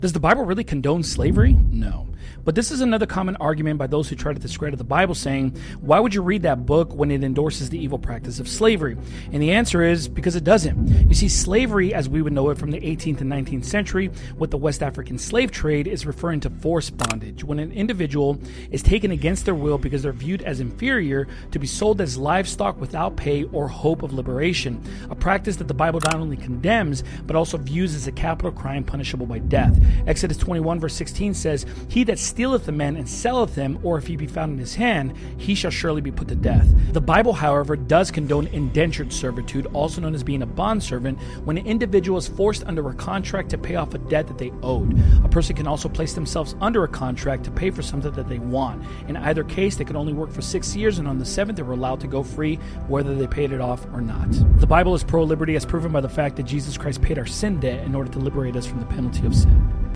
Does the Bible really condone slavery? No. But this is another common argument by those who try to discredit the Bible, saying, why would you read that book when it endorses the evil practice of slavery? And the answer is because it doesn't. You see, slavery, as we would know it from the 18th and 19th century with the West African slave trade, is referring to forced bondage, when an individual is taken against their will because they're viewed as inferior to be sold as livestock without pay or hope of liberation, a practice that the Bible not only condemns, but also views as a capital crime punishable by death. Exodus 21 verse 16 says, he that stealeth a man and selleth him, or if he be found in his hand, he shall surely be put to death. The Bible, however, does condone indentured servitude, also known as being a bondservant, when an individual is forced under a contract to pay off a debt that they owed. A person can also place themselves under a contract to pay for something that they want. In either case, they could only work for 6 years, and on the 7th, they were allowed to go free, whether they paid it off or not. The Bible is pro-liberty as proven by the fact that Jesus Christ paid our sin debt in order to liberate us from the penalty of sin.